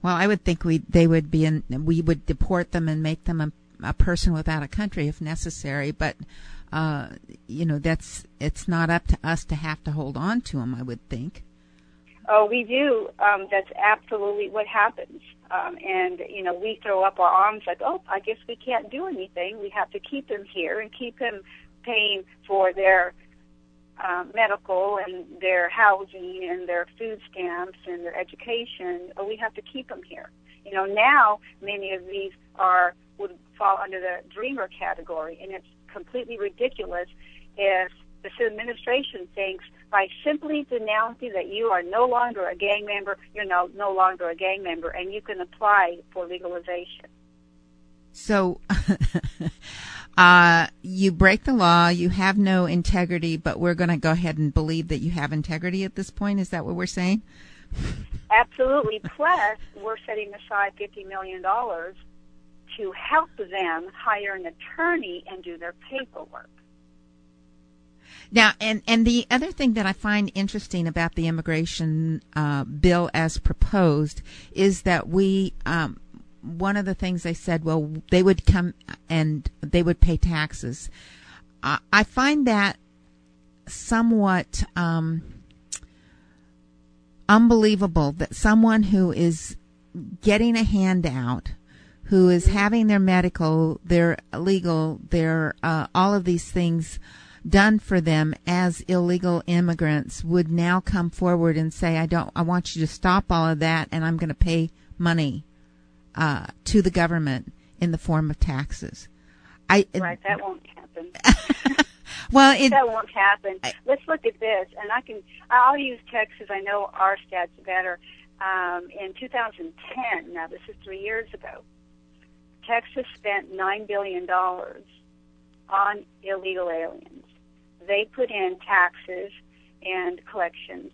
Well, I would think we would deport them and make them a person without a country if necessary. But it's not up to us to have to hold on to them, I would think. Oh, we do. That's absolutely what happens. And we throw up our arms like, oh, I guess we can't do anything. We have to keep them here and keep them paying for their medical and their housing and their food stamps and their education. Oh, we have to keep them here. Now many of these would fall under the dreamer category, and it's completely ridiculous if this administration thinks by simply denouncing that you are no longer a gang member, you're no longer a gang member, and you can apply for legalization. So you break the law, you have no integrity, but we're going to go ahead and believe that you have integrity at this point? Is that what we're saying? Absolutely. Plus, we're setting aside $50 million to help them hire an attorney and do their paperwork. Now, and the other thing that I find interesting about the immigration bill as proposed is that one of the things they said, well, they would come and they would pay taxes. I find that somewhat unbelievable that someone who is getting a handout, who is having their medical, their legal, their all of these things done for them as illegal immigrants would now come forward and say, I want you to stop all of that, and I'm going to pay money to the government in the form of taxes. Right, that won't happen. That won't happen. Let's look at this, and I'll use Texas. I know our stats better. In 2010, now this is 3 years ago, Texas spent $9 billion on illegal aliens. They put in taxes and collections,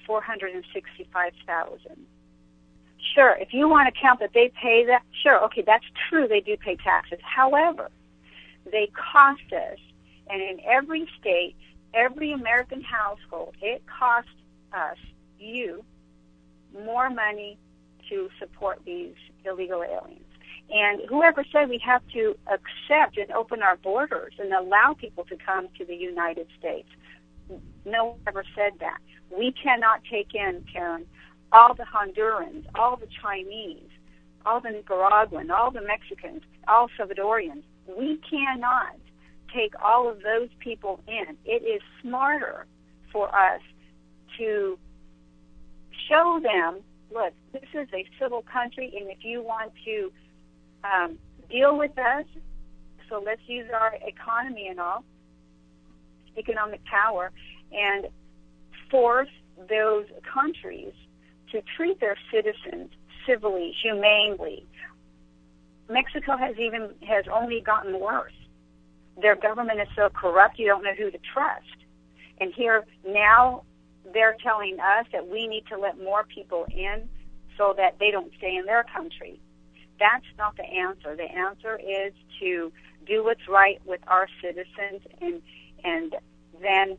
$465,000. Sure, if you want to count that they pay that, sure, okay, that's true, they do pay taxes. However, they cost us, and in every state, every American household, it costs us, you, more money to support these illegal aliens. And whoever said we have to accept and open our borders and allow people to come to the United States? No one ever said that. We cannot take in, Karen, all the Hondurans, all the Chinese, all the Nicaraguans, all the Mexicans, all Salvadorians. We cannot take all of those people in. It is smarter for us to show them, look, this is a civil country, and if you want to deal with us, so let's use our economy and all, economic power, and force those countries to treat their citizens civilly, humanely. Mexico has only gotten worse. Their government is so corrupt you don't know who to trust. And here now they're telling us that we need to let more people in so that they don't stay in their country. That's not the answer. The answer is to do what's right with our citizens and then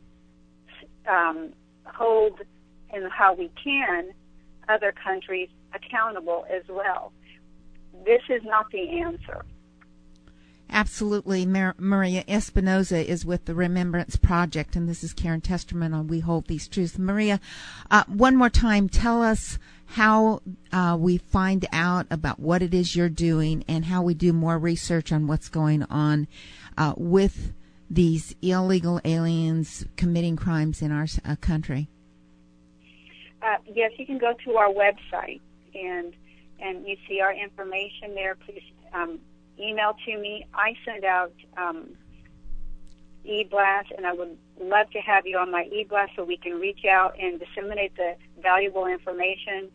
hold, in how we can, other countries accountable as well. This is not the answer. Absolutely. Maria Espinoza is with the Remembrance Project, and this is Karen Testerman on We Hold These Truths. Maria, one more time, tell us how we find out about what it is you're doing and how we do more research on what's going on with these illegal aliens committing crimes in our country. Yes, you can go to our website, and you see our information there. Please email to me. I send out e-blasts, and I would love to have you on my e-blast so we can reach out and disseminate the valuable information.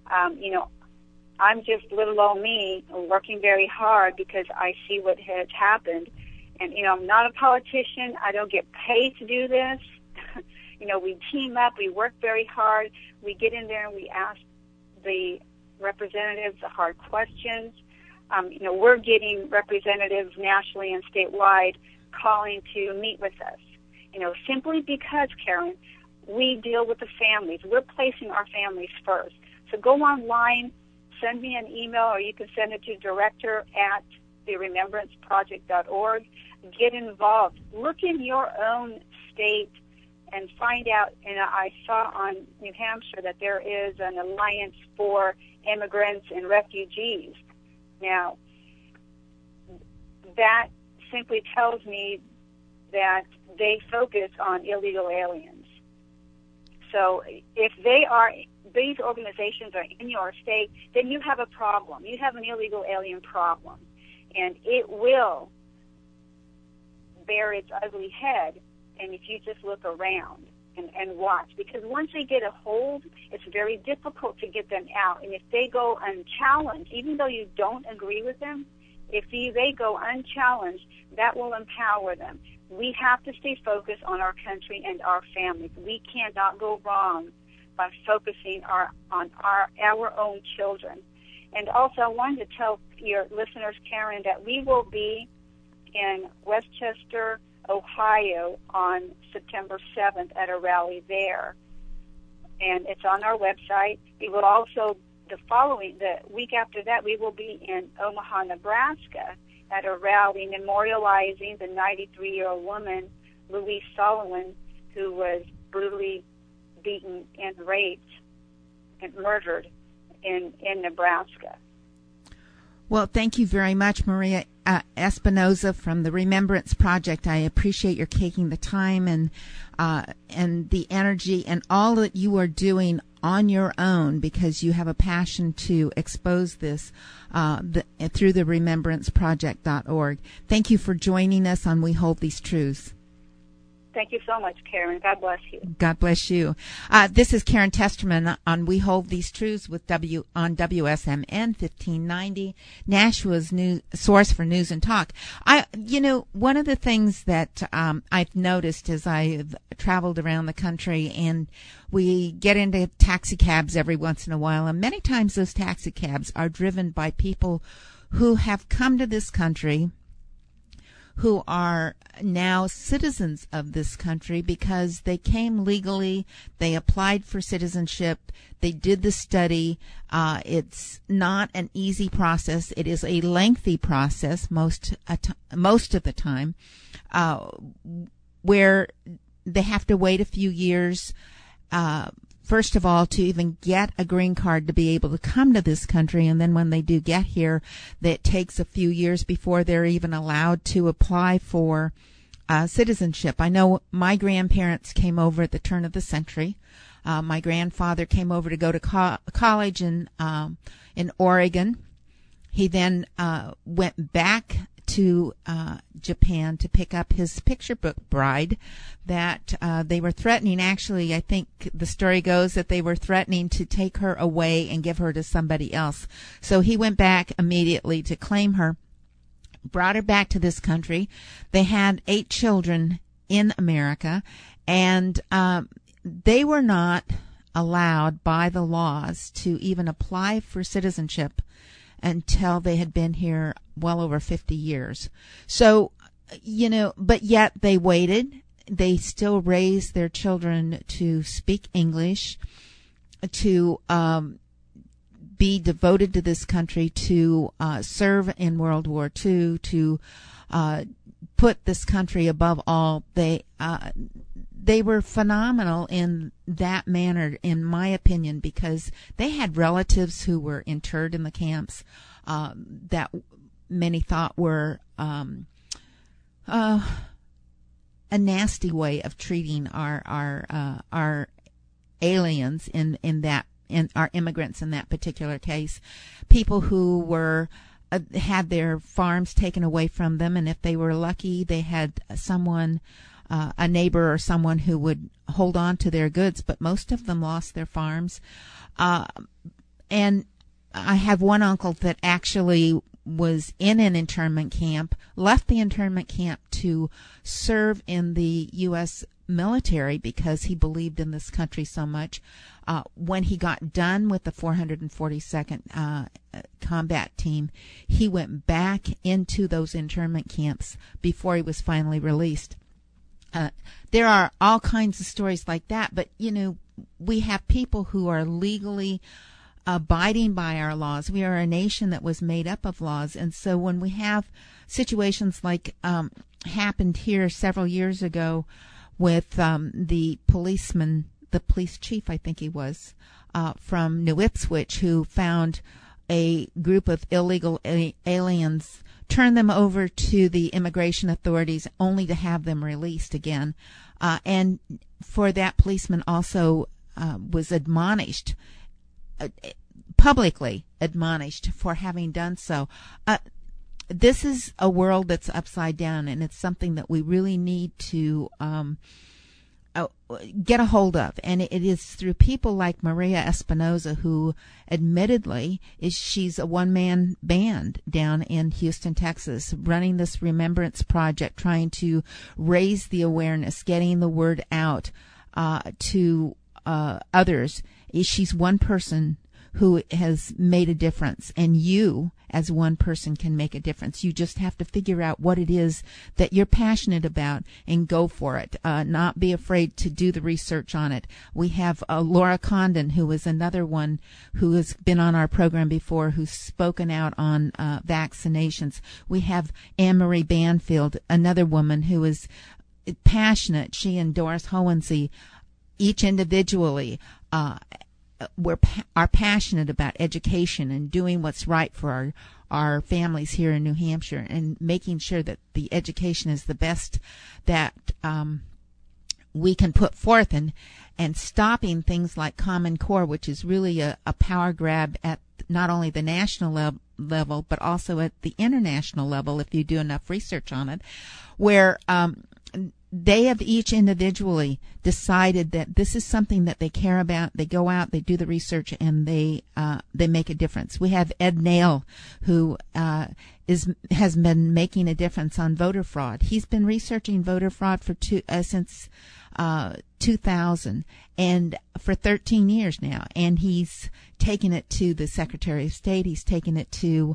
I'm just little old me working very hard because I see what has happened. And, I'm not a politician. I don't get paid to do this. We team up. We work very hard. We get in there and we ask the representatives the hard questions. We're getting representatives nationally and statewide calling to meet with us, simply because, Karen, we deal with the families. We're placing our families first. So go online, send me an email, or you can send it to director@theremembranceproject.org. Get involved. Look in your own state and find out. And I saw on New Hampshire that there is an alliance for immigrants and refugees. Now, that simply tells me that they focus on illegal aliens. So if these organizations are in your state, then you have a problem. You have an illegal alien problem. And it will bear its ugly head, and if you just look around and watch. Because once they get a hold, it's very difficult to get them out. And if they go unchallenged, even though you don't agree with them, if they go unchallenged, that will empower them. We have to stay focused on our country and our families. We cannot go wrong by focusing on our own children. And also, I wanted to tell your listeners, Karen, that we will be in Westchester, Ohio on September 7th at a rally there. And it's on our website. We will also, the week after that, we will be in Omaha, Nebraska at a rally memorializing the 93-year-old woman, Louise Sullivan, who was brutally beaten and raped and murdered in Nebraska. Well, thank you very much, Maria Espinoza from the Remembrance Project. I appreciate your taking the time and the energy and all that you are doing on your own, because you have a passion to expose this through the remembranceproject.org. Thank you for joining us on We Hold These Truths. Thank you so much, Karen. God bless you. God bless you. This is Karen Testerman on We Hold These Truths on WSMN 1590, Nashua's source for news and talk. One of the things that I've noticed as I've traveled around the country, and we get into taxi cabs every once in a while, and many times those taxi cabs are driven by people who have come to this country, who are now citizens of this country because they came legally, they applied for citizenship, they did the study. It's not an easy process. It is a lengthy process most of the time, where they have to wait a few years, first of all, to even get a green card to be able to come to this country. And then when they do get here, it takes a few years before they're even allowed to apply for citizenship. I know my grandparents came over at the turn of the century. My grandfather came over to go to college in Oregon. He then went back to Japan to pick up his picture book bride that they were threatening. Actually, I think the story goes that they were threatening to take her away and give her to somebody else. So he went back immediately to claim her, brought her back to this country. They had 8 children in America, and they were not allowed by the laws to even apply for citizenship until they had been here well over 50 years. So, but yet they waited. They still raised their children to speak English, to be devoted to this country, to serve in World War II, to put this country above all. They were phenomenal in that manner, in my opinion, because they had relatives who were interred in the camps that many thought were a nasty way of treating our aliens in our immigrants in that particular case. People who were had their farms taken away from them, and if they were lucky, they had someone, a neighbor or someone who would hold on to their goods, but most of them lost their farms. And I have one uncle that actually was in an internment camp, left the internment camp to serve in the U.S. military because he believed in this country so much. When he got done with the 442nd Combat Team, he went back into those internment camps before he was finally released. There are all kinds of stories like that, but, we have people who are legally abiding by our laws. We are a nation that was made up of laws. And so when we have situations like happened here several years ago with the police chief, I think he was, from New Ipswich, who found a group of illegal aliens, turned them over to the immigration authorities only to have them released again. And for that, policeman also was admonished, publicly admonished for having done so. This is a world that's upside down, and it's something that we really need to get a hold of. And it is through people like Maria Espinoza, who admittedly she's a one-man band down in Houston, Texas, running this Remembrance Project, trying to raise the awareness, getting the word out to others. She's one person who has made a difference, and you as one person can make a difference. You just have to figure out what it is that you're passionate about and go for it. Not be afraid to do the research on it. We have Laura Condon, who is another one who has been on our program before, who's spoken out on vaccinations. We have Anne-Marie Banfield, another woman who is passionate. She and Doris Hohensee, each individually, are passionate about education and doing what's right for our families here in New Hampshire, and making sure that the education is the best that we can put forth, and stopping things like Common Core, which is really a power grab at not only the national level but also at the international level, if you do enough research on it, where they have each individually decided that this is something that they care about. They go out, they do the research, and they make a difference. We have Ed Nail, who has been making a difference on voter fraud. He's been researching voter fraud for since 2000, and for 13 years now. And he's taken it to the Secretary of State. He's taken it to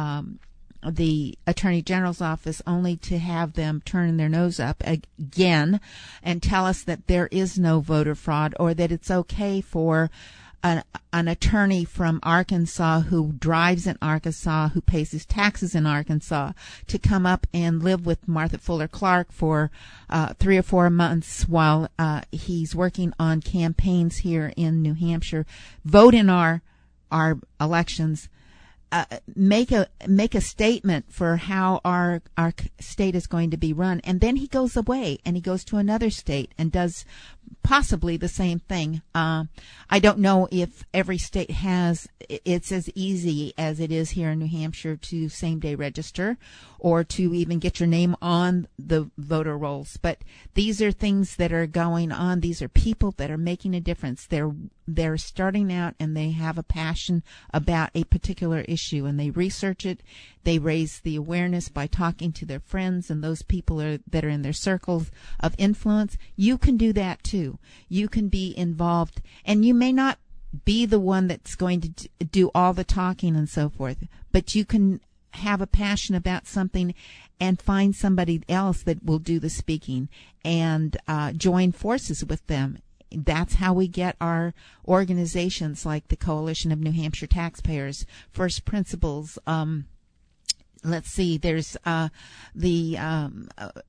the Attorney General's office, only to have them turn their nose up again and tell us that there is no voter fraud, or that it's okay for an attorney from Arkansas who drives in Arkansas, who pays his taxes in Arkansas, to come up and live with Martha Fuller Clark for 3 or 4 months while he's working on campaigns here in New Hampshire, vote in our elections, make a statement for how our state is going to be run, and then he goes away and he goes to another state and does possibly the same thing. I don't know if every state it's as easy as it is here in New Hampshire to same-day register or to even get your name on the voter rolls. But these are things that are going on. These are people that are making a difference. They're starting out, and they have a passion about a particular issue, and they research it. They raise the awareness by talking to their friends and those people that are in their circles of influence. You can do that too. You can be involved, and you may not be the one that's going to do all the talking and so forth, but you can have a passion about something and find somebody else that will do the speaking, and join forces with them. That's how we get our organizations like the Coalition of New Hampshire Taxpayers, First Principles. Let's see, there's the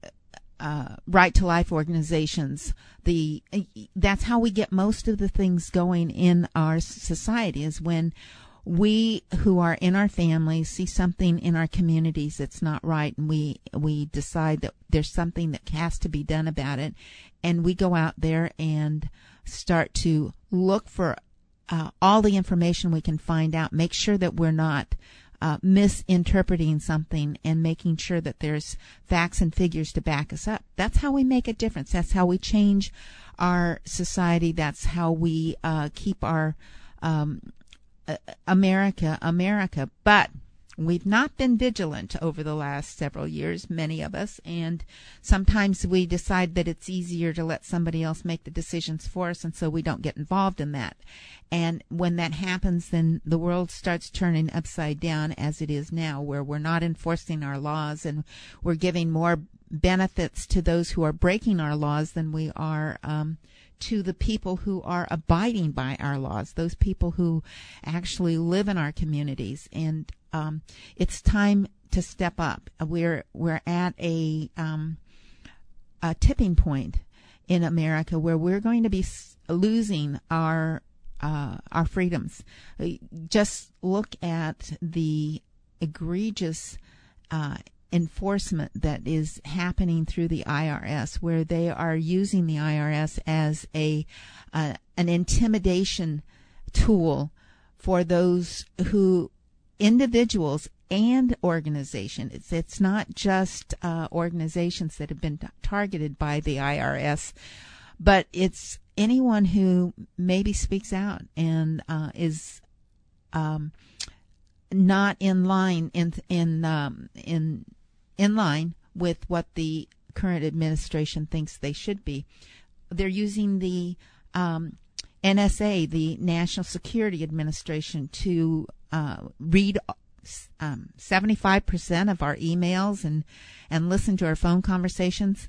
Right to Life organizations. That's how we get most of the things going in our society, is when we who are in our families see something in our communities that's not right, and we decide that there's something that has to be done about it, and we go out there and start to look for all the information we can find out, make sure that we're not misinterpreting something, and making sure that there's facts and figures to back us up. That's how we make a difference. That's how we change our society. That's how we keep our America. But we've not been vigilant over the last several years, many of us, and sometimes we decide that it's easier to let somebody else make the decisions for us, and so we don't get involved in that. And when that happens, then the world starts turning upside down, as it is now, where we're not enforcing our laws, and we're giving more benefits to those who are breaking our laws than we are to the people who are abiding by our laws, those people who actually live in our communities. And it's time to step up. We're at a tipping point in America where we're going to be losing our freedoms. Just look at the egregious enforcement that is happening through the IRS, where they are using the IRS as an intimidation tool for those individuals and organizations. It's not just organizations that have been targeted by the IRS, but it's anyone who maybe speaks out and is not in line in line with what the current administration thinks they should be. They're using the NSA, the National Security Administration, to read 75% of our emails and listen to our phone conversations.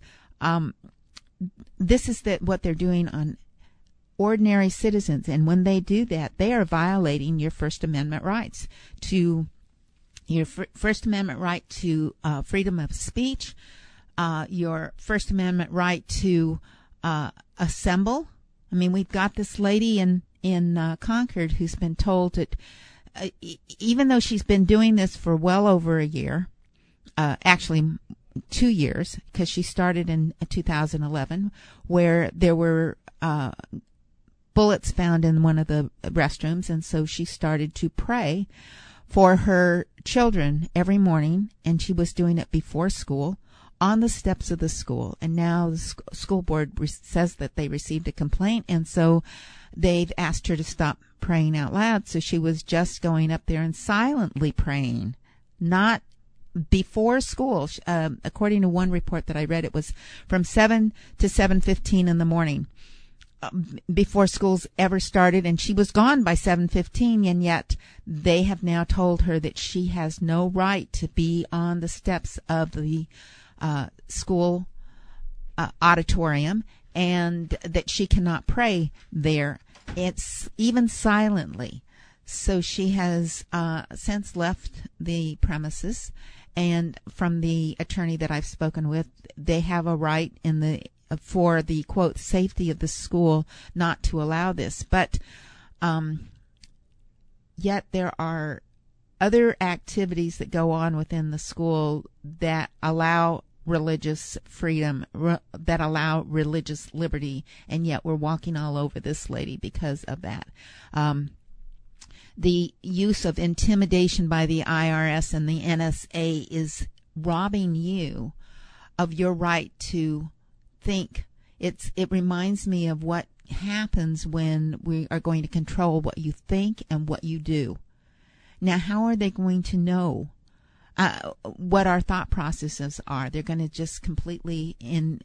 This is what they're doing on ordinary citizens, and when they do that, they are violating your First Amendment rights to First Amendment right to freedom of speech, your First Amendment right to assemble. I mean, we've got this lady in Concord who's been told that even though she's been doing this for well over a year, actually 2 years, because she started in 2011, where there were bullets found in one of the restrooms, and so she started to pray for her children every morning, and she was doing it before school on the steps of the school. And now the school board says that they received a complaint, and so they've asked her to stop praying out loud. So she was just going up there and silently praying, not before school. According to one report that I read, it was from 7 to 7:15 in the morning before school's ever started, and she was gone by 7:15, and yet they have now told her that she has no right to be on the steps of the school auditorium, and that she cannot pray there. It's even silently. So she has since left the premises, and from the attorney that I've spoken with, they have a right for the, quote, safety of the school not to allow this. But yet there are other activities that go on within the school that allow religious freedom, that allow religious liberty, and yet we're walking all over this lady because of that. The use of intimidation by the IRS and the NSA is robbing you of your right to think. It reminds me of what happens when we are going to control what you think and what you do. Now, how are they going to know what our thought processes are? They're going to just completely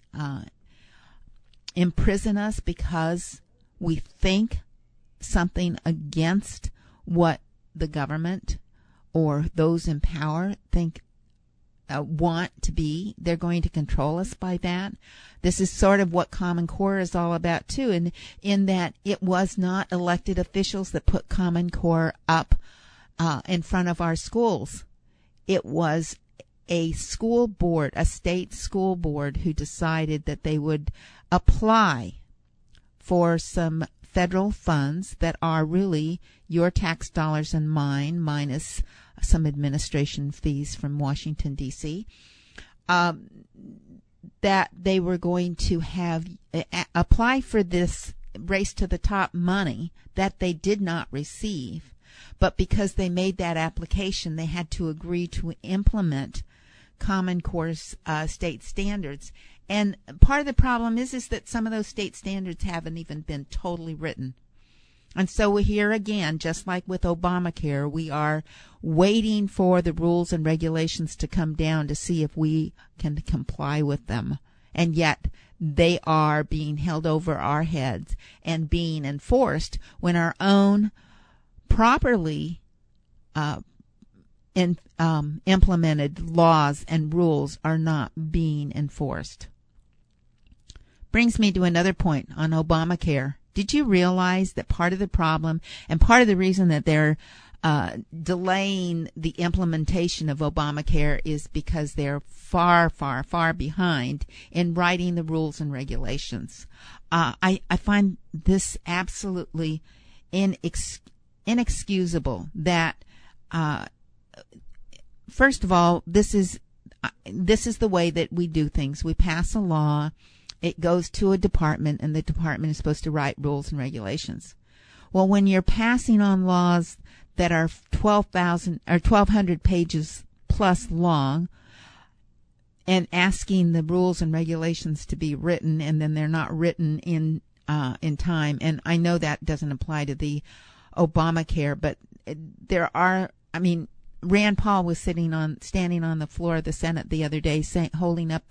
imprison us because we think something against what the government or those in power think want to be. They're going to control us by that. This is sort of what Common Core is all about too, and in that it was not elected officials that put Common Core up in front of our schools. It was a school board, a state school board, who decided that they would apply for some federal funds that are really your tax dollars and mine, minus some administration fees from Washington, D.C., that they were going to have apply for this race to the top money that they did not receive. But because they made that application, they had to agree to implement Common Core state standards. And part of the problem is that some of those state standards haven't even been totally written. And so here again, just like with Obamacare, we are waiting for the rules and regulations to come down to see if we can comply with them. And yet they are being held over our heads and being enforced when our own properly implemented laws and rules are not being enforced. brings me to another point on Obamacare. Did you realize that part of the problem and part of the reason that they're delaying the implementation of Obamacare is because they're far, far, far behind in writing the rules and regulations? I find this absolutely inexcusable that, first of all, this is the way that we do things. We pass a law, it goes to a department, and the department is supposed to write rules and regulations. Well, when you're passing on laws that are 1,200 pages plus long and asking the rules and regulations to be written, and then they're not written in time, and I know that doesn't apply to the Obamacare, but there are, Rand Paul was standing on the floor of the Senate the other day holding up the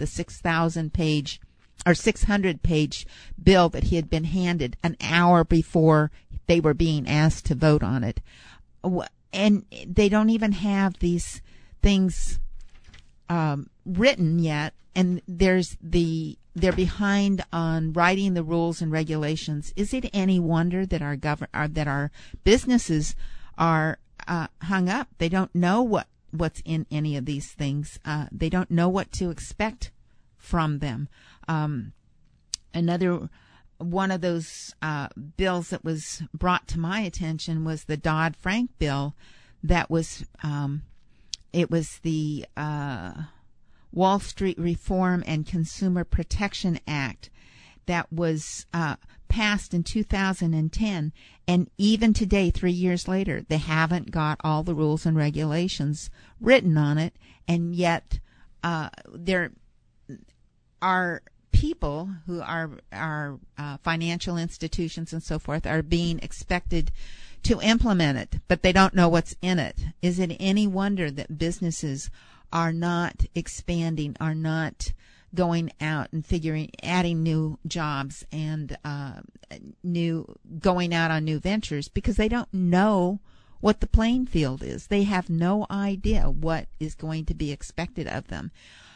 600-page bill that he had been handed an hour before they were being asked to vote on it. And they don't even have these things written yet, and they're behind on writing the rules and regulations. Is it any wonder that our businesses are hung up? They don't know what's in any of these things. They don't know what to expect from them. Another one of those bills that was brought to my attention was the Dodd-Frank bill. That was it was the Wall Street Reform and Consumer Protection Act that was passed in 2010, and even today, 3 years later, they haven't got all the rules and regulations written on it, and yet there are people who are financial institutions and so forth are being expected to implement it, but they don't know what's in it. Is it any wonder that businesses are not expanding, are not going out and adding new jobs and going out on new ventures, because they don't know what the playing field is. They have no idea what is going to be expected of them.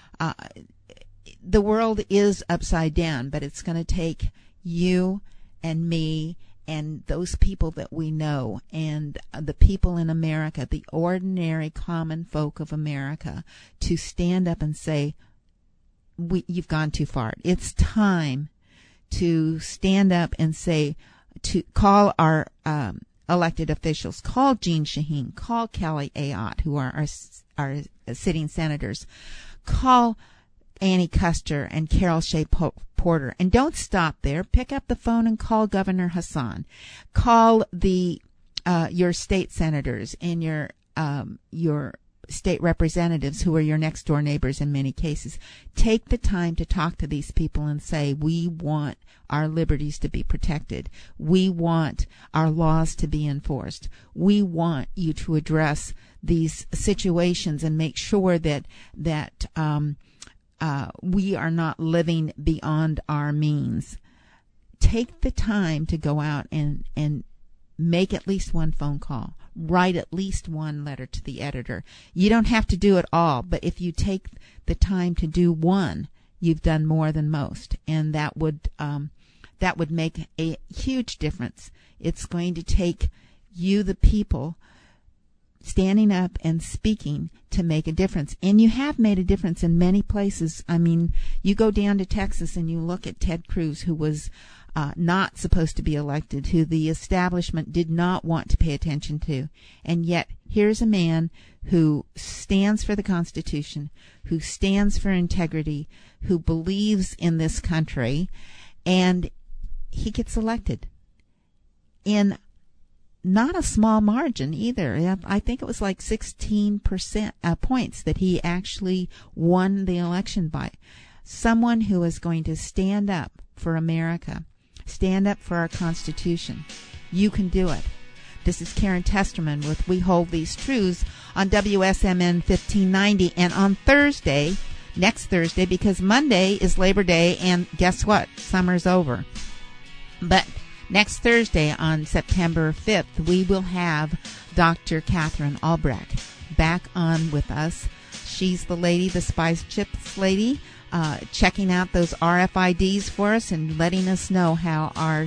The world is upside down, but it's going to take you and me and those people that we know and the people in America, the ordinary common folk of America, to stand up and say, you've gone too far. It's time to stand up and say, to call our elected officials, call Jeanne Shaheen, call Kelly Ayotte, who are our sitting senators, call Annie Kuster and Carol Shea Porter, and don't stop there. Pick up the phone and call Governor Hassan. Call your state senators and your state representatives, who are your next door neighbors in many cases. Take the time to talk to these people and say, we want our liberties to be protected. We want our laws to be enforced. We want you to address these situations and make sure that we are not living beyond our means. Take the time to go out and make at least one phone call. Write at least one letter to the editor. You don't have to do it all, but if you take the time to do one, you've done more than most, and that would make a huge difference. It's going to take you, the people, standing up and speaking to make a difference. And you have made a difference in many places. You go down to Texas and you look at Ted Cruz, who was not supposed to be elected, who the establishment did not want to pay attention to. And yet, here's a man who stands for the Constitution, who stands for integrity, who believes in this country, and he gets elected in not a small margin either. I think it was like 16% points that he actually won the election by. Someone who is going to stand up for America, stand up for our Constitution. You can do it. This is Karen Testerman with We Hold These Truths on WSMN 1590. And on Thursday, next Thursday, because Monday is Labor Day, and guess what? Summer's over. But next Thursday, on September 5th, we will have Dr. Catherine Albrecht back on with us. She's the lady, the Spice Chips lady, checking out those RFIDs for us and letting us know how our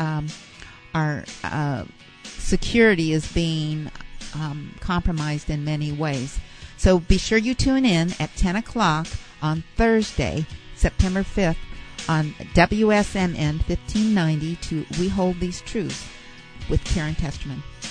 security is being compromised in many ways. So be sure you tune in at 10 o'clock on Thursday, September 5th, on WSMN 1590 to We Hold These Truths with Karen Testerman.